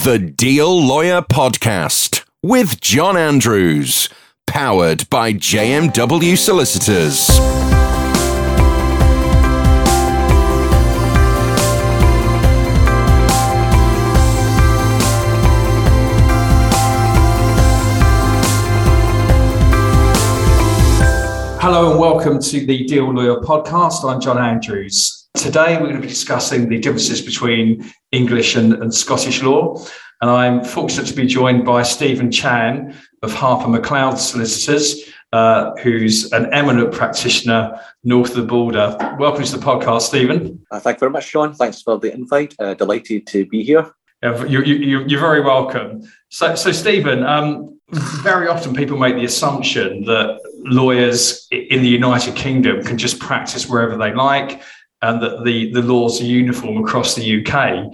The Deal Lawyer Podcast with John Andrews, powered by JMW Solicitors. Hello and welcome to the Deal Lawyer Podcast. I'm John Andrews. Today we're going to be discussing the differences between English and Scottish law. And I'm fortunate to be joined by Stephen Chan of Harper McLeod Solicitors, who's an eminent practitioner north of the border. Welcome to the podcast, Stephen. Thank you very much, John. Thanks for the invite. Delighted to be here. You're very welcome. So Stephen, very often people make the assumption that lawyers in the United Kingdom can just practice wherever they like and that the laws are uniform across the UK.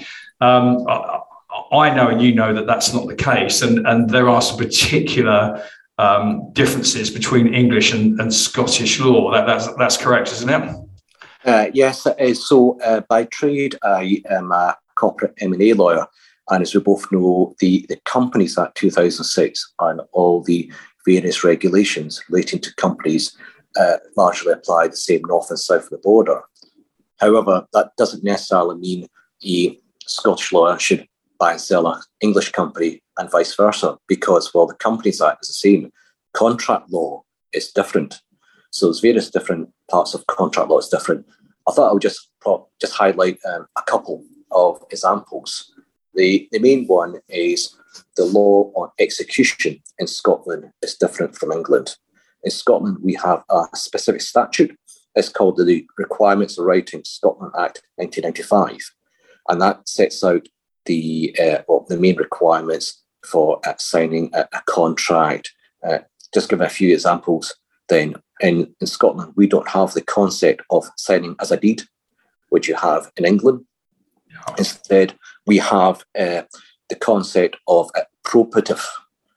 I know and you know that that's not the case, and there are some particular differences between English and Scottish law. That's correct, isn't it? Yes, it is. So by trade, I am a corporate M&A lawyer. And as we both know, the Companies Act 2006 and all the various regulations relating to companies largely apply the same north and south of the border. However, that doesn't necessarily mean a Scottish lawyer should buy and sell an English company and vice versa, because while the Companies Act is the same, contract law is different. So there's various different parts of contract law is different. I thought I would just highlight a couple of examples. The main one is the law on execution in Scotland is different from England. In Scotland, we have a specific statute. It's called the Requirements of Writing Scotland Act 1995. And that sets out the main requirements for signing a contract. Just give a few examples. Then in Scotland, we don't have the concept of signing as a deed, which you have in England. Instead, we have the concept of probative,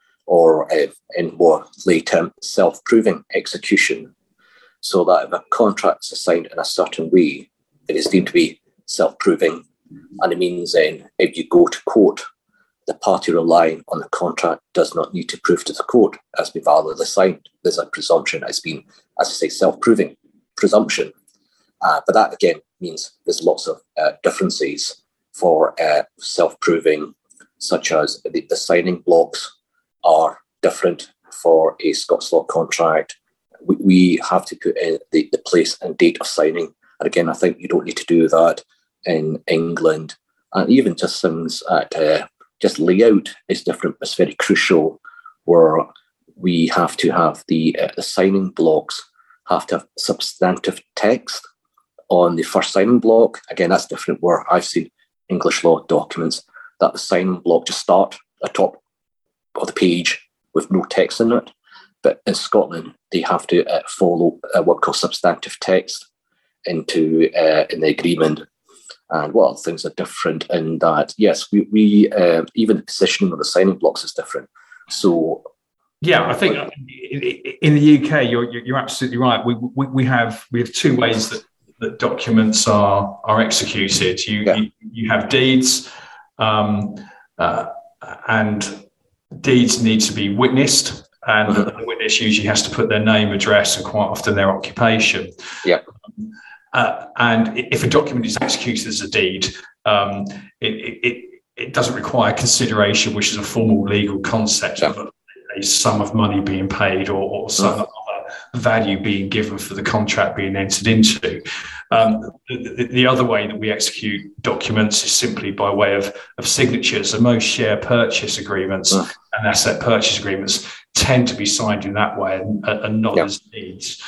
or in more lay term, self-proving execution. So that if a contract is signed in a certain way, it is deemed to be self-proving. And it means then if you go to court, the party relying on the contract does not need to prove to the court as been validly signed. There's a presumption as being, as I say, self-proving presumption. But that again means there's lots of differences for self-proving, such as the signing blocks are different for a Scots law contract. We have to put in the place and date of signing. And again, I think you don't need to do that in England. And even just things at just layout is different. It's very crucial, where we have to have the signing blocks have to have substantive text on the first signing block. Again, that's different, where I've seen English law documents that the signing block just start at the top of the page with no text in it. But in Scotland, they have to follow what we call substantive text in the agreement. And well, things are different in that, yes, we even the positioning of the signing blocks is different. So yeah, I think in the UK, you're absolutely right. We have two ways that documents are executed. You have deeds, and deeds need to be witnessed, and the witness usually has to put their name, address, and quite often their occupation. Yeah. And if a document is executed as a deed, it doesn't require consideration, which is a formal legal concept of a sum of money being paid or some other value being given for the contract being entered into. The other way that we execute documents is simply by way of signatures, and most share purchase agreements and asset purchase agreements tend to be signed in that way and not as deeds.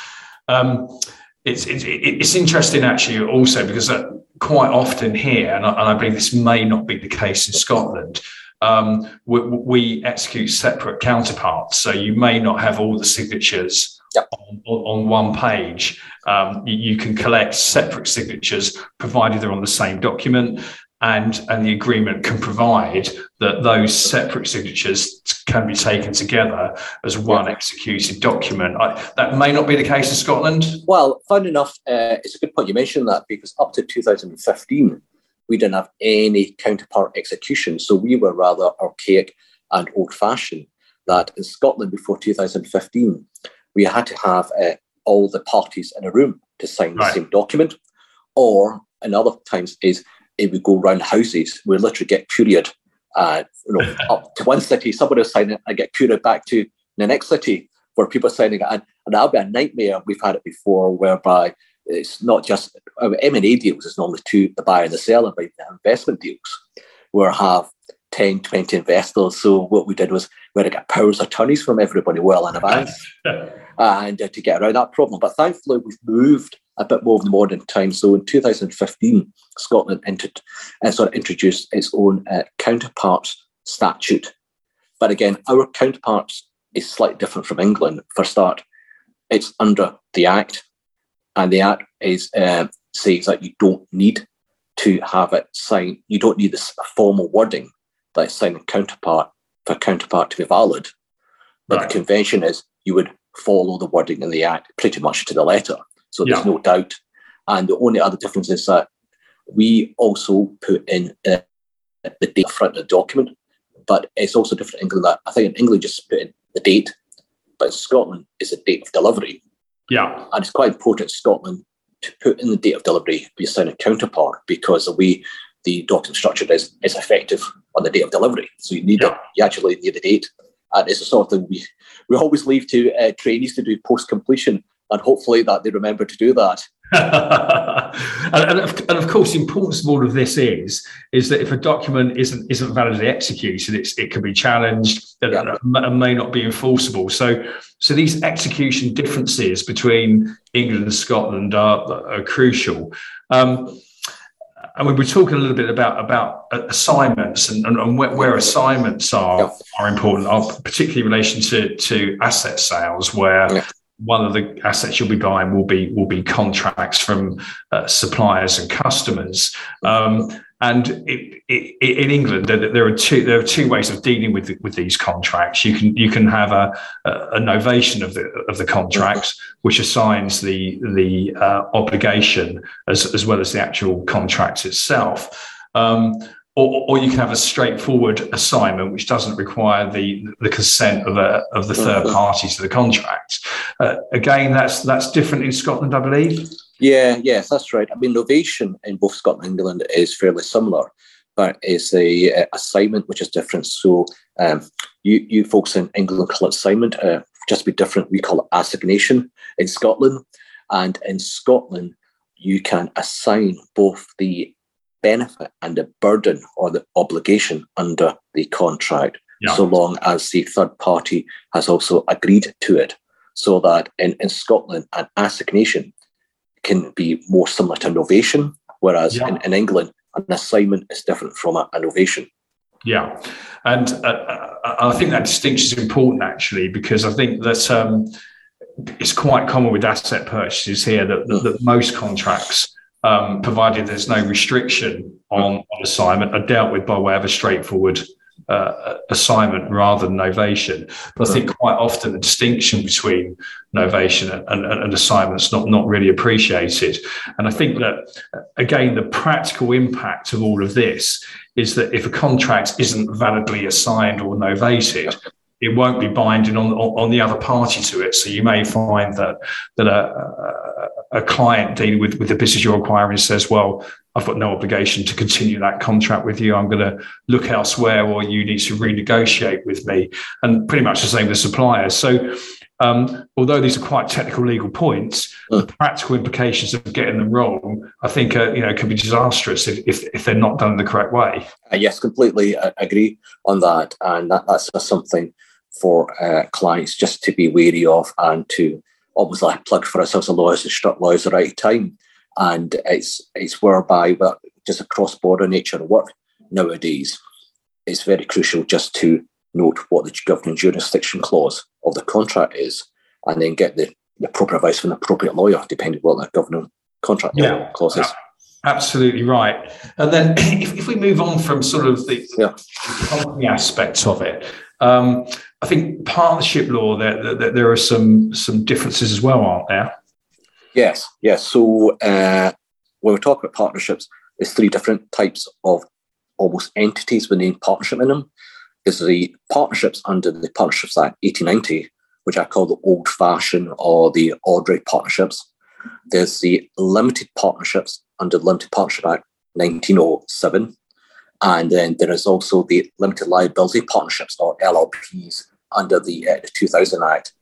It's interesting actually also because quite often here, and I believe this may not be the case in Scotland, we execute separate counterparts. So you may not have all the signatures on one page. You can collect separate signatures provided they're on the same document, and the agreement can provide that those separate signatures can be taken together as one executed document. That may not be the case in Scotland. Well, fun enough, it's a good point you mentioned that, because up to 2015, we didn't have any counterpart execution. So we were rather archaic and old-fashioned, that in Scotland before 2015, we had to have all the parties in a room to sign the same document. Or in other times is it would go round houses. We literally get couriered up to one city, somebody will sign it and get couriered back to the next city where people are signing it. And that'll be a nightmare. We've had it before whereby it's not just M&A deals, it's normally two, the buyer and the seller, but investment deals where have 10, 20 investors. So what we did was we had to get powers of attorneys from everybody well in advance and to get around that problem. But thankfully, we've moved a bit more of the modern time. So in 2015, Scotland introduced its own counterparts statute. But again, our counterparts is slightly different from England. For a start, it's under the Act, and the Act is says that you don't need to have it signed. You don't need this formal wording that is signed a counterpart for a counterpart to be valid. But the convention is you would follow the wording in the Act pretty much to the letter. So there's no doubt. And the only other difference is that we also put in the date front of the document, but it's also different in England. That I think in England just put in the date, but in Scotland it's the date of delivery. Yeah. And it's quite important in Scotland to put in the date of delivery beside a counterpart, because the way the document structured is effective on the date of delivery. So you need you actually need the date. And it's a sort of thing we always leave to trainees to do post-completion, and hopefully that they remember to do that. and of course, the importance of all of this is that if a document isn't validly executed, it can be challenged and may not be enforceable. So these execution differences between England and Scotland are crucial. And we were talking a little bit about assignments and where assignments are important, particularly in relation to asset sales, where one of the assets you'll be buying will be contracts from suppliers and customers. And in England, there are two ways of dealing with these contracts. You can have a novation of the contract, which assigns the obligation as well as the actual contract itself. Or you can have a straightforward assignment, which doesn't require the consent of the third party to the contract. Again, that's different in Scotland, I believe. Yes, that's right. I mean, novation in both Scotland and England is fairly similar, but it's a assignment which is different. So you folks in England call it assignment, just be different. We call it assignation in Scotland, and in Scotland you can assign both the benefit and the burden or the obligation under the contract, so long as the third party has also agreed to it. So that in Scotland, an assignation can be more similar to novation, whereas in England, an assignment is different from a novation. Yeah, and I think that distinction is important, actually, because I think that it's quite common with asset purchases here that most contracts, provided there's no restriction on assignment, are dealt with by way of a straightforward assignment rather than novation. But I think quite often the distinction between novation and assignment is not really appreciated. And I think that, again, the practical impact of all of this is that if a contract isn't validly assigned or novated, it won't be binding on the other party to it. So you may find that a client dealing with the business you're acquiring says, well, I've got no obligation to continue that contract with you. I'm going to look elsewhere, or you need to renegotiate with me. And pretty much the same with suppliers. So although these are quite technical legal points, the practical implications of getting them wrong, I think, can be disastrous if they're not done the correct way. Yes, completely agree on that. And that's something for clients just to be wary of, and to almost like plug for ourselves as lawyers to strut lawyers at the right time. And it's whereby, just a cross-border nature of work nowadays, it's very crucial just to note what the governing jurisdiction clause of the contract is, and then get the proper advice from the appropriate lawyer, depending on what the governing contract clause is. Absolutely right. And then if we move on from sort of the company aspects of it, I think partnership law, there are some differences as well, aren't there? Yes. So when we talk about partnerships, there's three different types of almost entities with the name partnership in them. There's the partnerships under the Partnerships Act 1890, which I call the old-fashioned or the ordinary partnerships. There's the limited partnerships under the Limited Partnership Act 1907. And then there is also the limited liability partnerships, or LLPs, under the 2000 Act.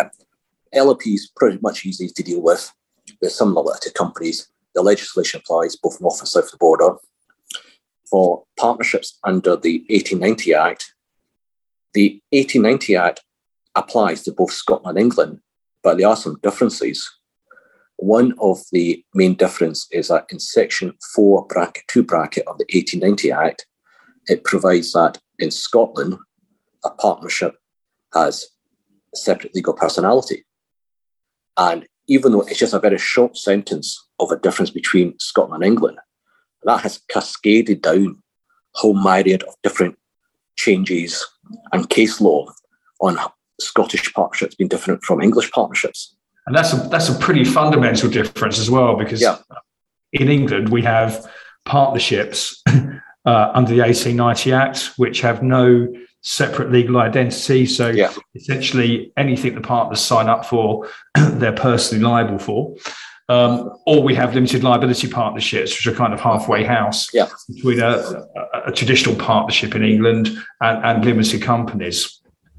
LLPs pretty much easy to deal with. There's some limited companies. The legislation applies both north and south of the border. For partnerships under the 1890 Act, the 1890 Act applies to both Scotland and England, but there are some differences. One of the main difference is that in Section 4, bracket 2 bracket of the 1890 Act, it provides that in Scotland, a partnership has a separate legal personality. And even though it's just a very short sentence of a difference between Scotland and England, that has cascaded down a whole myriad of different changes and case law on Scottish partnerships being different from English partnerships. And that's a pretty fundamental difference as well, because in England we have partnerships under the 1890 Act, which have no separate legal identity. So essentially anything the partners sign up for, they're personally liable for. Or we have limited liability partnerships, which are kind of halfway house between a traditional partnership in England and limited companies.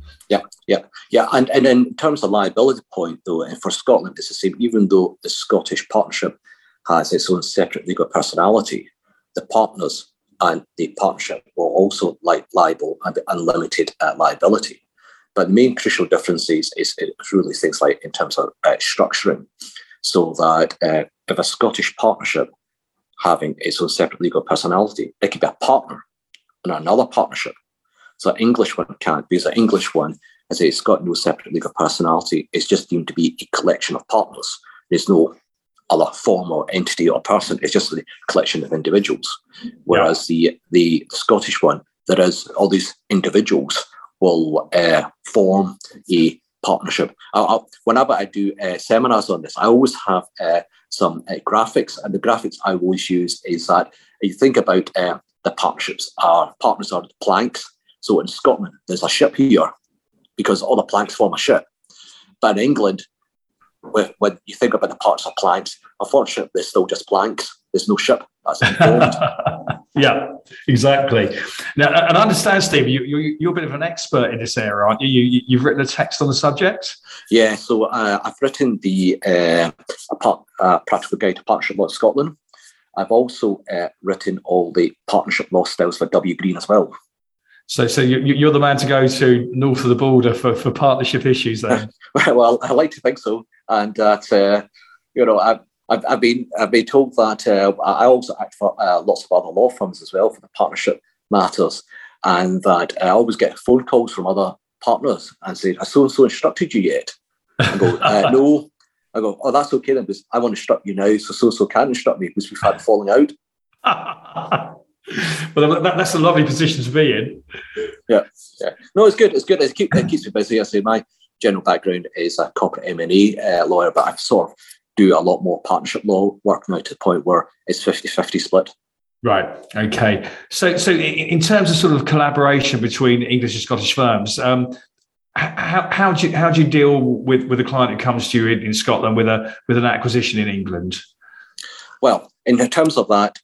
And in terms of liability point, though, and for Scotland, it's the same. Even though the Scottish partnership has its own separate legal personality, the partners and the partnership will also liable and unlimited liability. But the main crucial difference is really things like in terms of structuring. So that if a Scottish partnership having its own separate legal personality, it could be a partner in another partnership. So an English one can't, because an English one, as it's got no separate legal personality, it's just deemed to be a collection of partners. There's no other form or entity or person. It's just a collection of individuals. Whereas the Scottish one, there is all these individuals will form a partnership. Whenever I do seminars on this, I always have some graphics, and the graphics I always use is that you think about the partnerships. Partners are the planks. So in Scotland, there's a ship here because all the planks form a ship. But in England, when you think about the parts of planks, unfortunately, they're still just planks. There's no ship that's involved. Yeah, exactly. Now, and I understand, Steve, you're a bit of an expert in this area, aren't you? You've written a text on the subject? Yeah, so I've written the Practical Guide to Partnership Law in Scotland. I've also written all the partnership law styles for W. Green as well. So you're the man to go to north of the border for partnership issues then? Well, I like to think so. And that, I've been told that I also act for lots of other law firms as well for the partnership matters, and that I always get phone calls from other partners and say, "Has so-and-so instructed you yet?" I go, "No." I go, "Oh, that's okay then, because I want to instruct you now, so can instruct me because we've had a falling out." Well, that's a lovely position to be in. Yeah. No, it's good. It's good. It keeps me busy. I say my general background is a corporate M&A lawyer, but I sort of do a lot more partnership law work now to the point where it's 50-50 split. Right. Okay. So in terms of sort of collaboration between English and Scottish firms, how do you deal with a client who comes to you in Scotland with an acquisition in England? Well, in terms of that,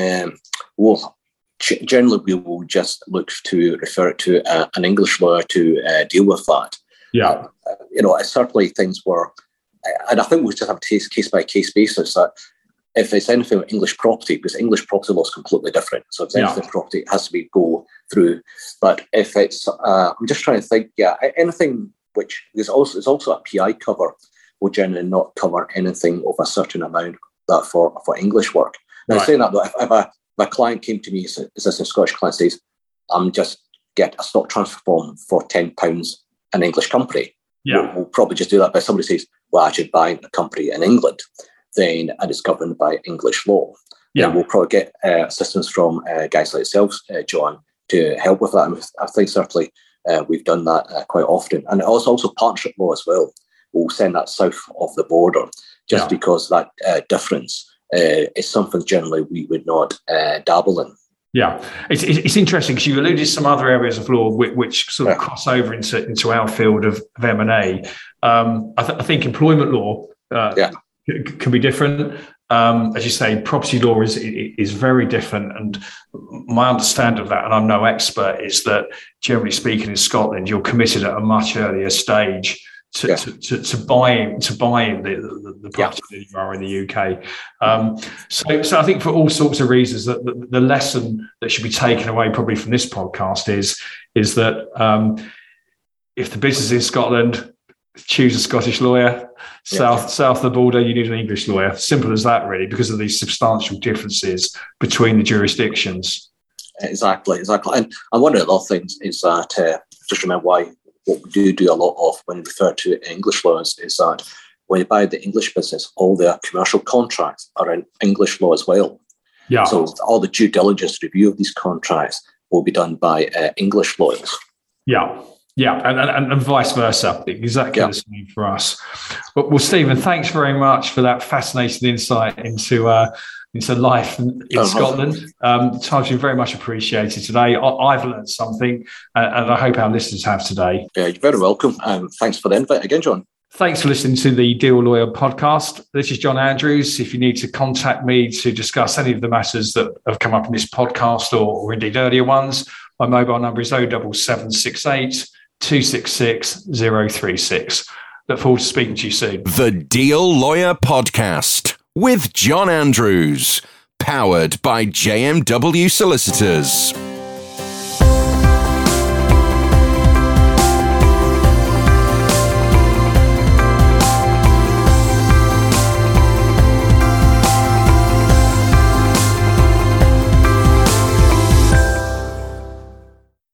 generally we will just look to refer it to an English lawyer to deal with that. Yeah. Certainly things were, and I think we just have a case by case basis that if it's anything with English property, because English property law is completely different. So if it's anything property, it has to be go through. But if it's, I'm just trying to think, anything which is also a PI cover will generally not cover anything of a certain amount that for English work. Now, saying that though, if a client came to me, as a Scottish client says, I'm just get a stock transfer form for £10 an English company. Yeah. We'll probably just do that. But somebody says, well, I should buy a company in England, then, and it's governed by English law. Yeah. Then we'll probably get assistance from guys like yourself, John, to help with that. And I think certainly we've done that quite often. And it's also partnership law as well. We'll send that south of the border just because that difference is something generally we would not dabble in. Yeah, it's interesting because you alluded to some other areas of law which sort of cross over into our field of M&A. I think employment law can be different. As you say, property law is very different. And my understanding of that, and I'm no expert, is that generally speaking in Scotland, you're committed at a much earlier stage to buying the property that you are in the UK. So I think for all sorts of reasons that the lesson that should be taken away probably from this podcast is that if the business is in Scotland, choose a Scottish lawyer. South of the border, you need an English lawyer. Simple as that, really, because of these substantial differences between the jurisdictions. Exactly. And one of the other things is that, just remember what we do a lot of when we refer to English laws is that when you buy the English business, all their commercial contracts are in English law as well. Yeah. So all the due diligence review of these contracts will be done by English lawyers. Yeah. Yeah, and vice versa, exactly the same for us. Well, Stephen, thanks very much for that fascinating insight into life in Scotland. It's been very much appreciated today. I've learned something, and I hope our listeners have today. Yeah, you're very welcome. Thanks for the invite again, John. Thanks for listening to the Deal Lawyer podcast. This is John Andrews. If you need to contact me to discuss any of the matters that have come up in this podcast or indeed earlier ones, my mobile number is 07768 266 036. Look forward to speaking to you soon. The Deal Lawyer Podcast with John Andrews, powered by JMW Solicitors.